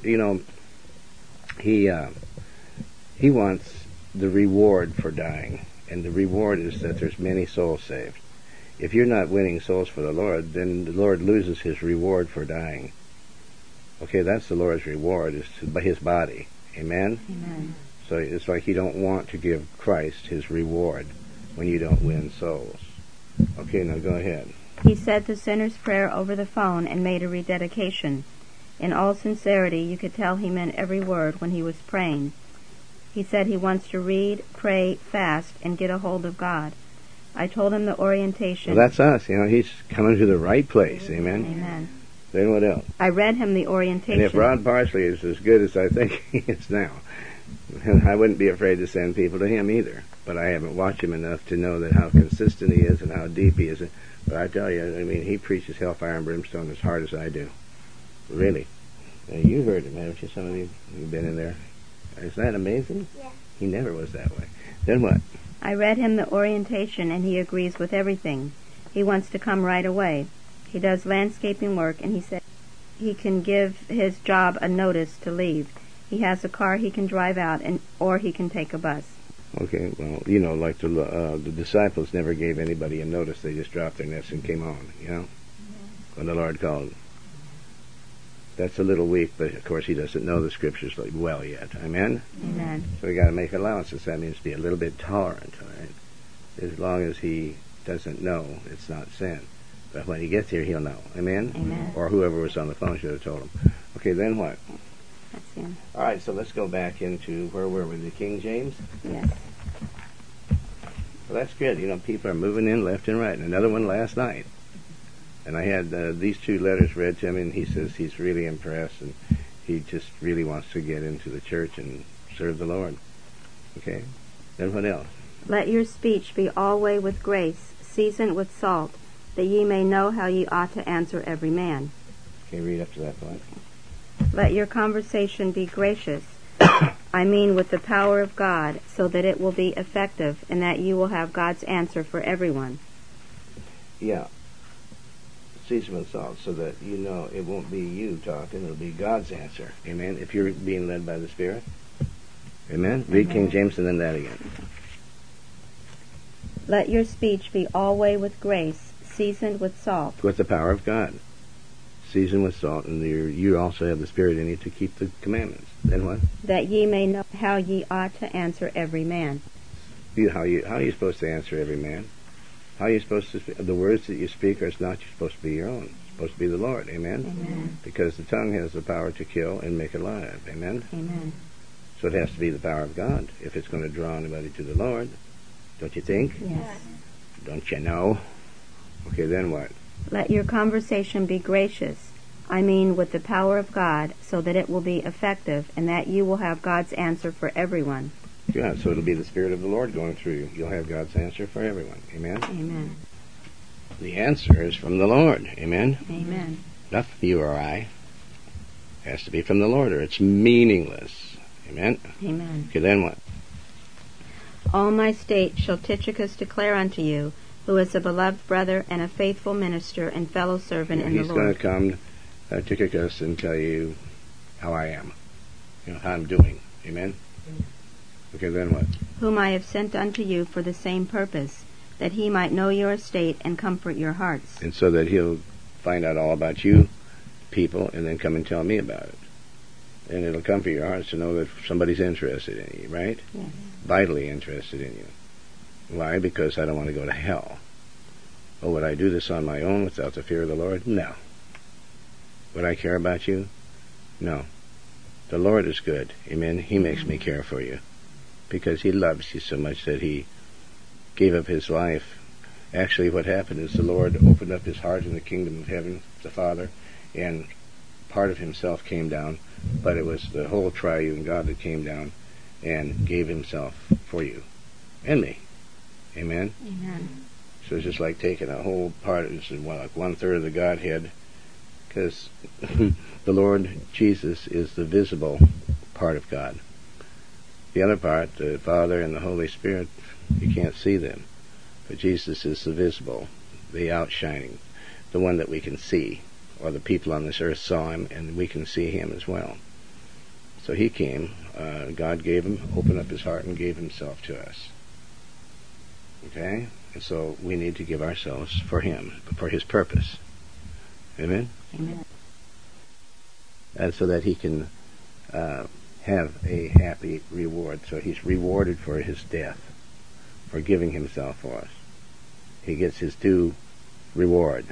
He wants the reward for dying. And the reward is that there's many souls saved. If you're not winning souls for the Lord, then the Lord loses His reward for dying. Okay, that's the Lord's reward, is His body. Amen? Amen. So it's like He don't want to give Christ His reward when you don't win souls. Okay, now go ahead. He said the sinner's prayer over the phone and made a rededication. In all sincerity, you could tell he meant every word when he was praying. He said he wants to read, pray, fast, and get a hold of God. I told him the orientation... Well, that's us. He's coming to the right place. Amen? Amen. Then what else? I read him the orientation. And if Rod Parsley is as good as I think he is now, And I wouldn't be afraid to send people to him either. But I haven't watched him enough to know that how consistent he is and how deep he is. But I tell you, I mean, he preaches hellfire and brimstone as hard as I do. Really. You heard him, haven't you? Some of you have been in there. Isn't that amazing? Yeah. He never was that way. Then what? I read him the orientation, and he agrees with everything. He wants to come right away. He does landscaping work, and he said he can give his job a notice to leave. He has a car he can drive out, or he can take a bus. Okay, well, you know, like the disciples never gave anybody a notice. They just dropped their nets and came on, you know, when the Lord called. That's a little weak, but of course he doesn't know the scriptures well yet. Amen? Amen. So we got to make allowances. That means be a little bit tolerant, all right? As long as he doesn't know, it's not sin. But when he gets here, he'll know. Amen? Amen. Or whoever was on the phone should have told him. Okay, then what? That's him. All right, so let's go back into, where were we, the King James? Yes. Well, that's good. You know, people are moving in left and right. And another one last night. And I had these two letters read to him, and he says he's really impressed, and he just really wants to get into the church and serve the Lord. Okay? Then what else? Let your speech be alway with grace, seasoned with salt, that ye may know how ye ought to answer every man. Okay, read up to that point. Let your conversation be gracious, I mean with the power of God, so that it will be effective, and that you will have God's answer for everyone. Yeah. Season with salt, so that you know it won't be you talking, it'll be God's answer. Amen? If you're being led by the Spirit. Amen? Read King James and then that again. Let your speech be alway with grace, seasoned with salt. With the power of God. Seasoned with salt, and you also have the Spirit in you to keep the commandments. Then what? That ye may know how ye ought to answer every man. How are you supposed to answer every man? How are you supposed to speak? The words that you speak are not supposed to be your own. It's supposed to be the Lord. Amen? Amen. Because the tongue has the power to kill and make alive. Amen? Amen. So it has to be the power of God if it's going to draw anybody to the Lord. Don't you think? Yes. Don't you know? Okay, then what? Let your conversation be gracious, I mean with the power of God, so that it will be effective, and that you will have God's answer for everyone. Yeah, so it'll be the Spirit of the Lord going through you. You'll have God's answer for everyone. Amen? Amen. The answer is from the Lord. Amen? Amen. Not from you or I. It has to be from the Lord, or it's meaningless. Amen? Amen. Okay, then what? All my state shall Tychicus declare unto you, who is a beloved brother and a faithful minister and fellow servant in the He's going Lord. to come, Tychicus, and tell you how I am. You know, how I'm doing. Amen? Okay, then what? Whom I have sent unto you for the same purpose, that he might know your estate and comfort your hearts. And so that he'll find out all about you, people, and then come and tell me about it. And it'll comfort your hearts to know that somebody's interested in you, right? Yes. Vitally interested in you. Why? Because I don't want to go to hell. Oh, would I do this on my own without the fear of the Lord? No. Would I care about you? No. The Lord is good. Amen? He makes me care for you. Because He loves you so much that He gave up His life. Actually, what happened is the Lord opened up His heart in the kingdom of heaven, the Father, and part of Himself came down, but it was the whole triune God that came down and gave Himself for you and me. Amen? Amen. So it's just like taking a whole part, it's like 1/3 of the Godhead, because the Lord Jesus is the visible part of God. The other part, the Father and the Holy Spirit, you can't see them. But Jesus is the visible, the outshining, the one that we can see, or the people on this earth saw Him, and we can see Him as well. So He came, God gave Him, opened up His heart, and gave Himself to us. Okay? And so we need to give ourselves for Him, for His purpose. Amen? Amen. And so that He can have a happy reward. So He's rewarded for His death, for giving Himself for us. He gets His due reward.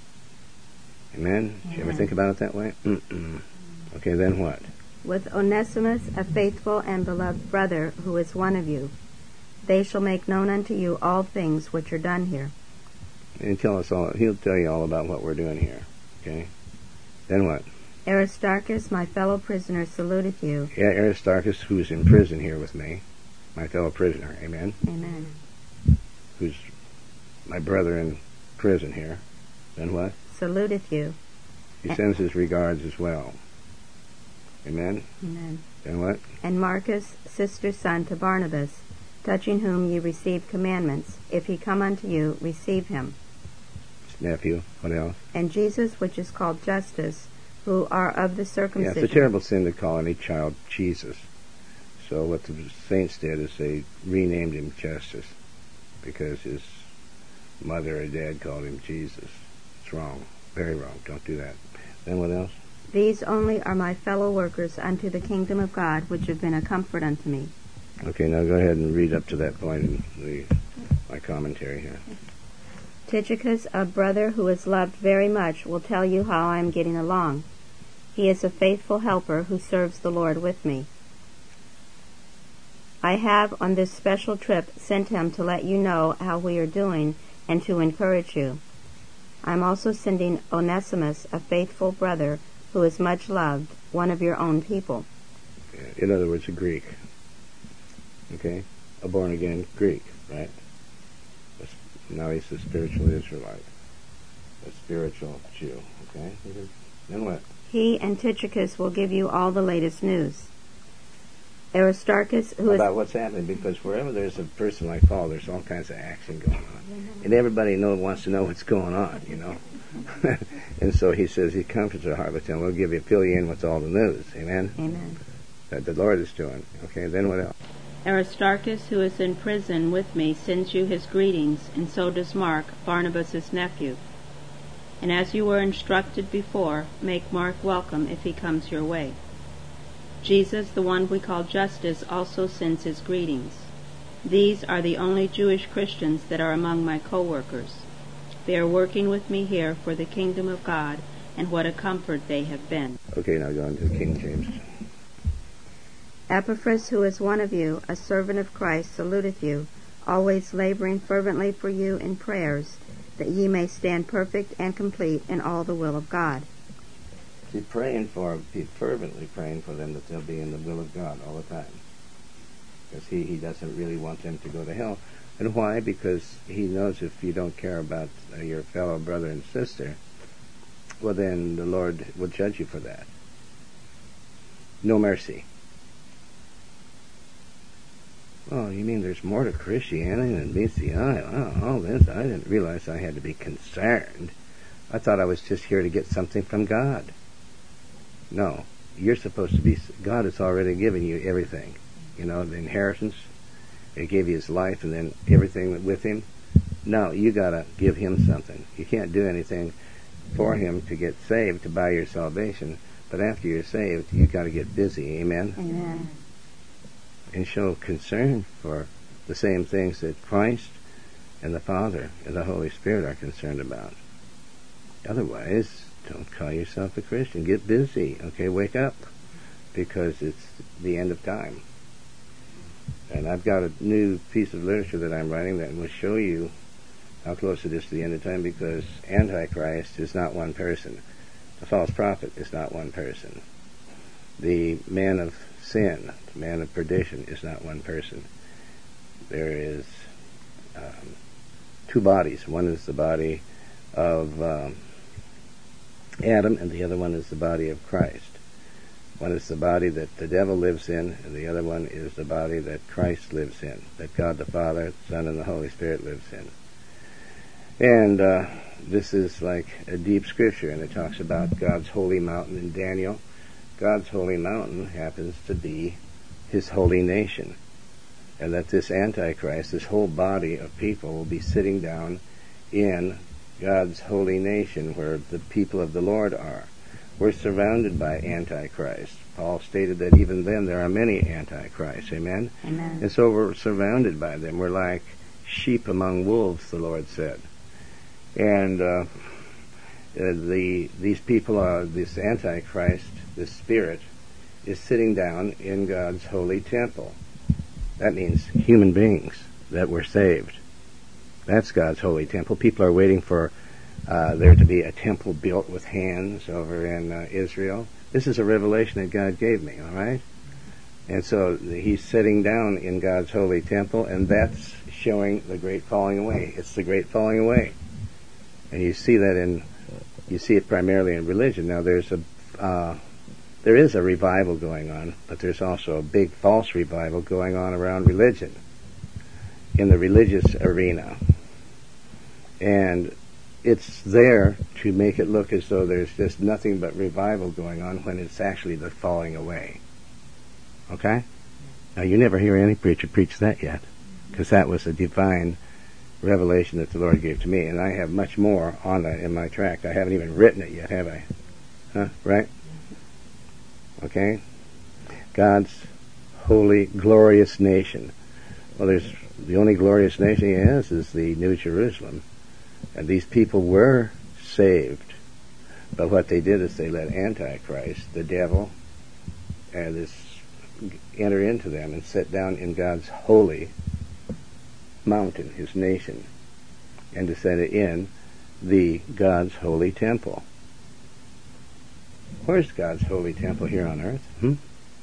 Amen? Did you ever think about it that way? Okay, then what? With Onesimus, a faithful and beloved brother, who is one of you, they shall make known unto you all things which are done here. And he'll tell you all about what we're doing here. Okay? Then what? Aristarchus, my fellow prisoner, saluteth you. Yeah, Aristarchus, who's in prison here with me, my fellow prisoner, amen? Amen. Who's my brother in prison here. Then what? Saluteth you. He sends his regards as well. Amen? Amen. Then what? And Marcus, sister's son to Barnabas, touching whom ye received commandments. If he come unto you, receive him. His nephew. What else? And Jesus, which is called Justus, who are of the Yeah, circumcision. it's a terrible sin to call any child Jesus. So what the saints did is they renamed him Justus because his mother or dad called him Jesus. It's wrong. Very wrong. Don't do that. Then what else? These only are my fellow workers unto the kingdom of God, which have been a comfort unto me. Okay, now go ahead and read up to that point in my commentary here. Tychicus, a brother who is loved very much, will tell you how I am getting along. He is a faithful helper who serves the Lord with me. I have, on this special trip, sent him to let you know how we are doing and to encourage you. I am also sending Onesimus, a faithful brother who is much loved, one of your own people. In other words, a Greek. Okay? A born-again Greek, right? Now he's a spiritual Israelite. A spiritual Jew, okay? Then what? He and Tychicus will give you all the latest news. Aristarchus, who is... About what's happening, because wherever there's a person like Paul, there's all kinds of action going on. And everybody wants to know what's going on, you know? And so he says he comforts our heart with him. We'll fill you in with all the news. Amen? Amen. That the Lord is doing. Okay, then what else? Aristarchus, who is in prison with me, sends you his greetings, and so does Mark, Barnabas' nephew. And as you were instructed before, make Mark welcome if he comes your way. Jesus, the one we call Justus, also sends his greetings. These are the only Jewish Christians that are among my co-workers. They are working with me here for the kingdom of God, and what a comfort they have been. Okay, now go on to King James. Epaphras, who is one of you, a servant of Christ, saluteth you, always laboring fervently for you in prayers, that ye may stand perfect and complete in all the will of God. Be fervently praying for them that they'll be in the will of God all the time. Because he doesn't really want them to go to hell. And why? Because he knows if you don't care about your fellow brother and sister, well then the Lord will judge you for that. No mercy. Oh, you mean there's more to Christianity than meets the eye? Oh, all this, I didn't realize I had to be concerned. I thought I was just here to get something from God. No, you're supposed to be, God has already given you everything. You know, the inheritance, He gave you His life and then everything with Him. No, you gotta give Him something. You can't do anything for Him to get saved, to buy your salvation. But after you're saved, you gotta get busy. Amen? Amen. And show concern for the same things that Christ and the Father and the Holy Spirit are concerned about. Otherwise, don't call yourself a Christian. Get busy. Okay, wake up. Because it's the end of time. And I've got a new piece of literature that I'm writing that will show you how close it is to the end of time, because Antichrist is not one person. The false prophet is not one person. The man of sin, the man of perdition, is not one person. There is two bodies. One is the body of Adam, and the other one is the body of Christ. One is the body that the devil lives in, and the other one is the body that Christ lives in, that God the Father, the Son, and the Holy Spirit lives in. And this is like a deep scripture, and it talks about God's holy mountain in Daniel. God's holy mountain happens to be His holy nation. And that this Antichrist, this whole body of people, will be sitting down in God's holy nation where the people of the Lord are. We're surrounded by Antichrist. Paul stated that even then there are many Antichrists. Amen? Amen. And so we're surrounded by them. We're like sheep among wolves, the Lord said. And these people are, this Antichrist, this spirit, is sitting down in God's holy temple. That means human beings that were saved. That's God's holy temple. People are waiting for there to be a temple built with hands over in Israel. This is a revelation that God gave me, all right? And so he's sitting down in God's holy temple, and that's showing the great falling away. It's the great falling away. And you see it primarily in religion. Now there is a revival going on, but there's also a big false revival going on around religion, in the religious arena. And it's there to make it look as though there's just nothing but revival going on when it's actually the falling away. Okay? Now you never hear any preacher preach that yet, because that was a divine revelation that the Lord gave to me, and I have much more on that in my tract. I haven't even written it yet, have I? Huh? Right? Okay? God's holy, glorious nation. Well, the only glorious nation he has is the New Jerusalem. And these people were saved. But what they did is they let Antichrist, the devil, enter into them and sit down in God's holy mountain, his nation, and to set it in the God's holy temple. Where's God's holy temple here on earth? Well,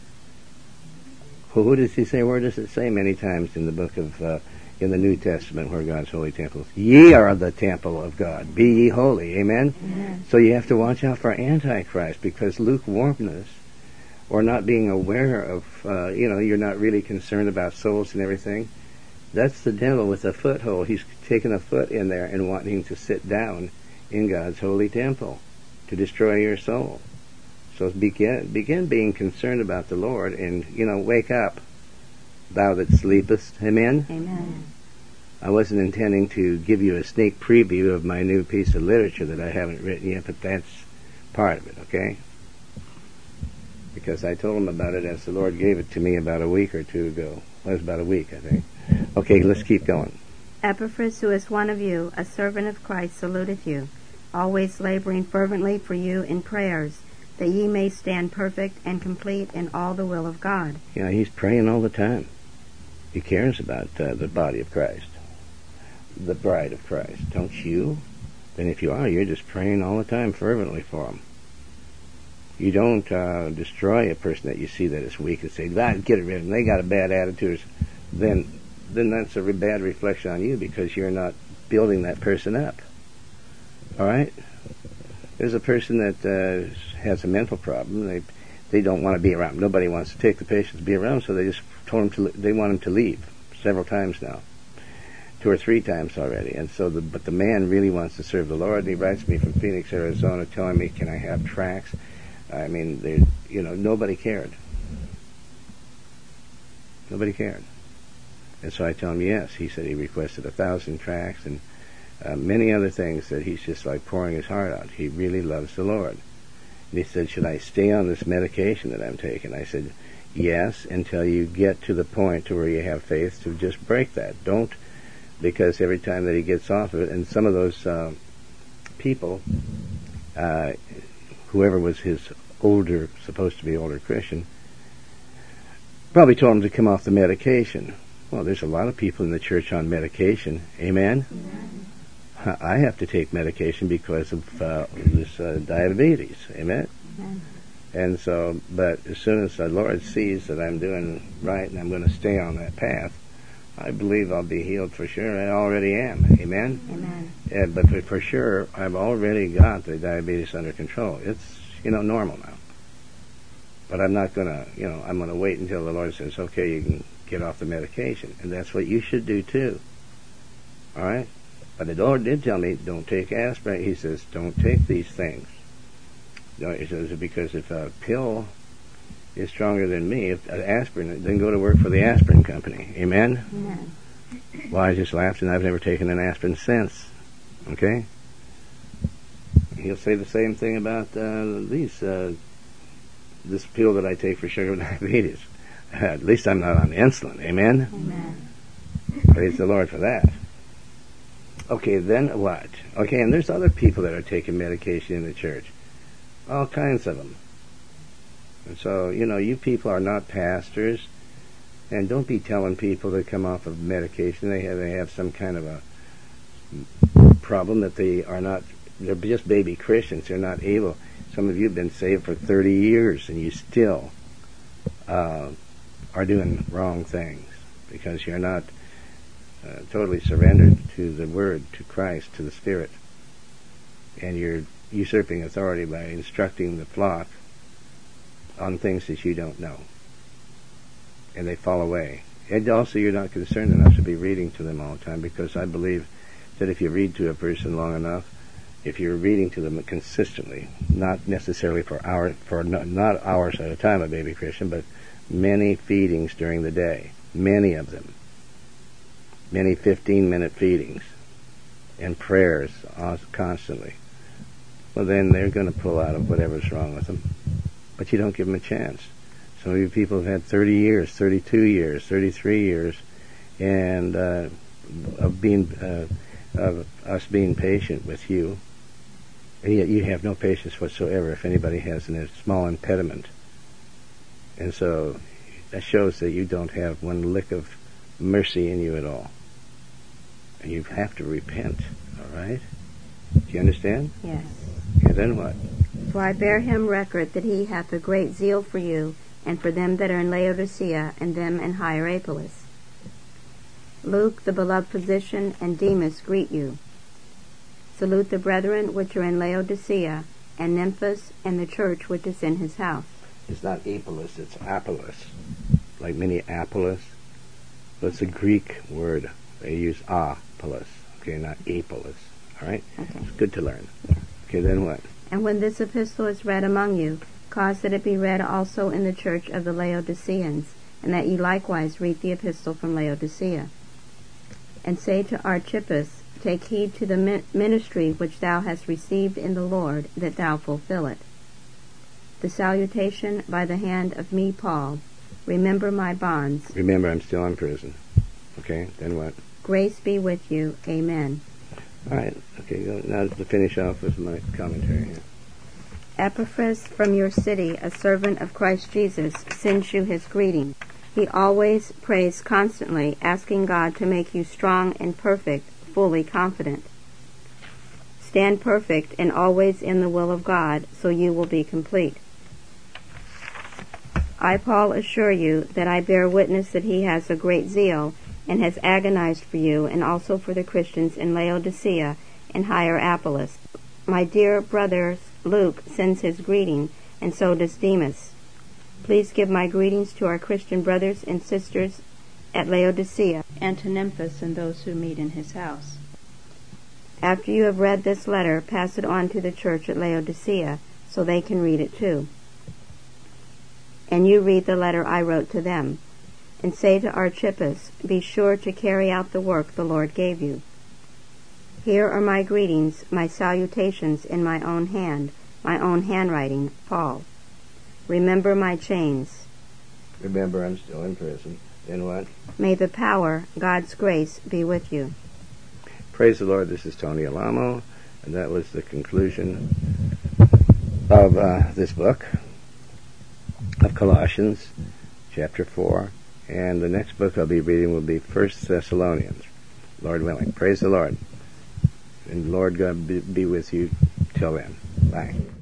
who does he say? Where does it say many times in the book of, in the New Testament, where God's holy temple is? Ye are the temple of God. Be ye holy. Amen? Amen. So you have to watch out for Antichrist, because lukewarmness, or not being aware of, you're not really concerned about souls and everything. That's the devil with a foothold. He's taken a foot in there and wanting to sit down in God's holy temple to destroy your soul. So begin being concerned about the Lord, and, wake up, thou that sleepest. Amen? Amen. I wasn't intending to give you a sneak preview of my new piece of literature that I haven't written yet, but that's part of it, okay? Because I told him about it as the Lord gave it to me about a week or two ago. Well, it was about a week, I think. Okay, let's keep going. Epaphras, who is one of you, a servant of Christ, saluteth you, always laboring fervently for you in prayers, that ye may stand perfect and complete in all the will of God. Yeah, he's praying all the time. He cares about the body of Christ, the bride of Christ. Don't you? Then if you are, you're just praying all the time fervently for him. You don't destroy a person that you see that is weak and say, get rid of them, they got a bad attitude. Then that's a bad reflection on you, because you're not building that person up. All right? There's a person that has a mental problem. They don't want to be around. Nobody wants to take the patient to be around, so they just told him they want him to leave several times now, 2 or 3 times already. And so, but the man really wants to serve the Lord. And he writes me from Phoenix, Arizona, telling me, can I have tracts? I mean, nobody cared. Nobody cared. And so I tell him yes. He said he requested 1,000 tracts and many other things, that he's just like pouring his heart out. He really loves the Lord. And he said, should I stay on this medication that I'm taking? I said, yes, until you get to the point to where you have faith to just break that. Don't, because every time that he gets off of it, and some of those people, whoever was his supposed to be older Christian, probably told him to come off the medication. Well, there's a lot of people in the church on medication. Amen? Amen. I have to take medication because of this diabetes. Amen? Amen. And so, but as soon as the Lord sees that I'm doing right and I'm going to stay on that path, I believe I'll be healed for sure. I already am. Amen? Amen. But for sure, I've already got the diabetes under control. It's, normal now. But I'm not going to, I'm going to wait until the Lord says, okay, you can get off the medication. And that's what you should do too. All right? But the Lord did tell me, don't take aspirin. He says, don't take these things. He says, because if a pill is stronger than me, if aspirin, then go to work for the aspirin company. Amen? Amen. Well, I just laughed, and I've never taken an aspirin since. Okay? He'll say the same thing about this pill that I take for sugar diabetes. At least I'm not on insulin. Amen? Amen. Praise the Lord for that. Okay, then what? Okay, and there's other people that are taking medication in the church. All kinds of them. And so, you people are not pastors, and don't be telling people to come off of medication. They have some kind of a problem that they are not they're just baby Christians. They're not able. Some of you have been saved for 30 years, and you still are doing wrong things because you're not totally surrendered to the Word, to Christ, to the Spirit. And you're usurping authority by instructing the flock on things that you don't know. And they fall away. And also you're not concerned enough to be reading to them all the time, because I believe that if you read to a person long enough, if you're reading to them consistently, not necessarily not hours at a time, a baby Christian, but many feedings during the day, many of them, many 15-minute feedings, and prayers constantly, well then they're going to pull out of whatever's wrong with them. But you don't give them a chance. Some of you people have had 30 years, 32 years, 33 years, and of us being patient with you, and yet you have no patience whatsoever if anybody has a small impediment. And so that shows that you don't have one lick of mercy in you at all. And you have to repent, all right? Do you understand? Yes. And then what? For I bear him record that he hath a great zeal for you, and for them that are in Laodicea, and them in Hierapolis. Luke, the beloved physician, and Demas greet you. Salute the brethren which are in Laodicea, and Nymphas, and the church which is in his house. It's not Apollos, it's Apollos, like Minneapolis. But it's a Greek word. They use Apollos, okay, not Apollos, all right? Okay. It's good to learn. Okay, then what? And when this epistle is read among you, cause that it be read also in the church of the Laodiceans, and that ye likewise read the epistle from Laodicea. And say to Archippus, take heed to the ministry which thou hast received in the Lord, that thou fulfill it. The salutation by the hand of me, Paul. Remember my bonds. Remember, I'm still in prison. Okay, then what? Grace be with you. Amen. All right, okay, now to finish off with my commentary here. Epaphras from your city, a servant of Christ Jesus, sends you his greeting. He always prays constantly, asking God to make you strong and perfect, fully confident. Stand perfect and always in the will of God, so you will be complete. I, Paul, assure you that I bear witness that he has a great zeal, and has agonized for you, and also for the Christians in Laodicea and Hierapolis. My dear brother Luke sends his greeting, and so does Demas. Please give my greetings to our Christian brothers and sisters at Laodicea, and to Nymphas and those who meet in his house. After you have read this letter, pass it on to the church at Laodicea, so they can read it too. And you read the letter I wrote to them, and say to Archippus, be sure to carry out the work the Lord gave you. Here are my greetings, my salutations in my own hand, my own handwriting, Paul. Remember my chains. Remember, I'm still in prison. Then what? May the power, God's grace, be with you. Praise the Lord. This is Tony Alamo, and that was the conclusion of this book of Colossians, chapter 4. And the next book I'll be reading will be 1 Thessalonians, Lord willing. Praise the Lord. And Lord God be with you till then. Bye.